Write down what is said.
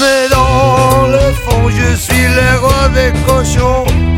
Mais dans le fond, je suis le roi des cochons.